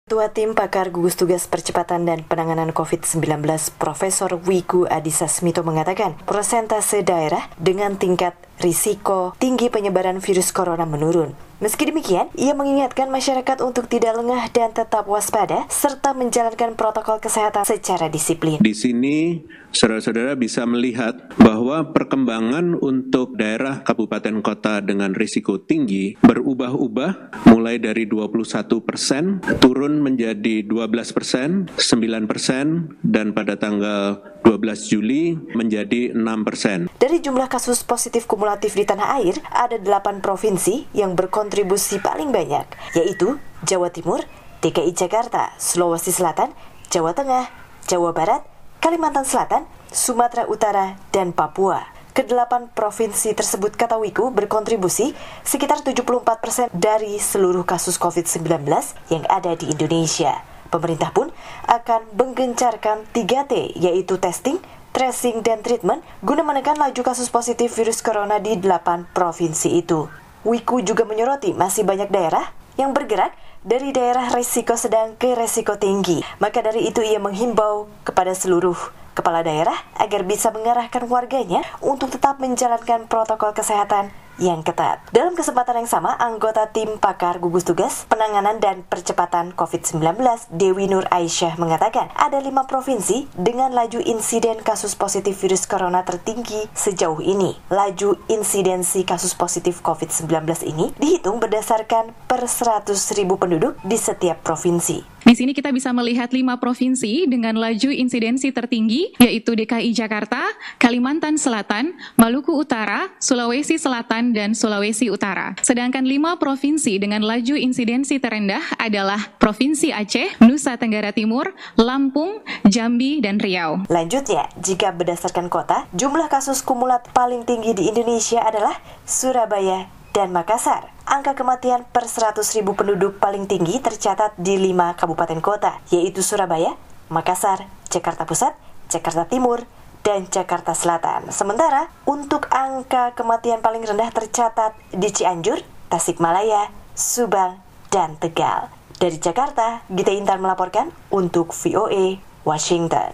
Ketua Tim Pakar Gugus Tugas Percepatan dan Penanganan COVID-19 Profesor Wiku Adhisa Smito mengatakan persentase daerah dengan tingkat risiko tinggi penyebaran virus corona menurun. Meski demikian, ia mengingatkan masyarakat untuk tidak lengah dan tetap waspada serta menjalankan protokol kesehatan secara disiplin. Di sini, saudara-saudara bisa melihat bahwa perkembangan untuk daerah kabupaten kota dengan risiko tinggi berubah-ubah mulai dari 21% turun menjadi 12%, 9%, dan pada tanggal 12 Juli menjadi 6%. Dari jumlah kasus positif kumulatif di tanah air, ada 8 provinsi yang berkontribusi paling banyak, yaitu Jawa Timur, DKI Jakarta, Sulawesi Selatan, Jawa Tengah, Jawa Barat, Kalimantan Selatan, Sumatera Utara, dan Papua. Ke-8 provinsi tersebut, kata Wiku, berkontribusi sekitar 74% dari seluruh kasus COVID-19 yang ada di Indonesia. Pemerintah pun akan menggencarkan 3T, yaitu testing, tracing, dan treatment guna menekan laju kasus positif virus corona di 8 provinsi itu. Wiku juga menyoroti masih banyak daerah yang bergerak dari daerah risiko sedang ke risiko tinggi. Maka dari itu ia menghimbau kepada seluruh kepala daerah agar bisa mengarahkan warganya untuk tetap menjalankan protokol kesehatan yang ketat. Dalam kesempatan yang sama, anggota Tim Pakar Gugus Tugas Penanganan dan Percepatan COVID-19, Dewi Nur Aisyah mengatakan ada 5 provinsi dengan laju insiden kasus positif virus corona tertinggi sejauh ini. Laju insidensi kasus positif COVID-19 ini dihitung berdasarkan per 100.000 penduduk di setiap provinsi. Di sini kita bisa melihat 5 provinsi dengan laju insidensi tertinggi, yaitu DKI Jakarta, Kalimantan Selatan, Maluku Utara, Sulawesi Selatan, dan Sulawesi Utara. Sedangkan 5 provinsi dengan laju insidensi terendah adalah Provinsi Aceh, Nusa Tenggara Timur, Lampung, Jambi, dan Riau. Lanjutnya, jika berdasarkan kota, jumlah kasus kumulat paling tinggi di Indonesia adalah Surabaya dan Makassar. Angka kematian per 100.000 penduduk paling tinggi tercatat di 5 kabupaten kota, yaitu Surabaya, Makassar, Jakarta Pusat, Jakarta Timur, dan Jakarta Selatan. Sementara, untuk angka kematian paling rendah tercatat di Cianjur, Tasikmalaya, Subang, dan Tegal. Dari Jakarta, Gita Intan melaporkan untuk VOA Washington.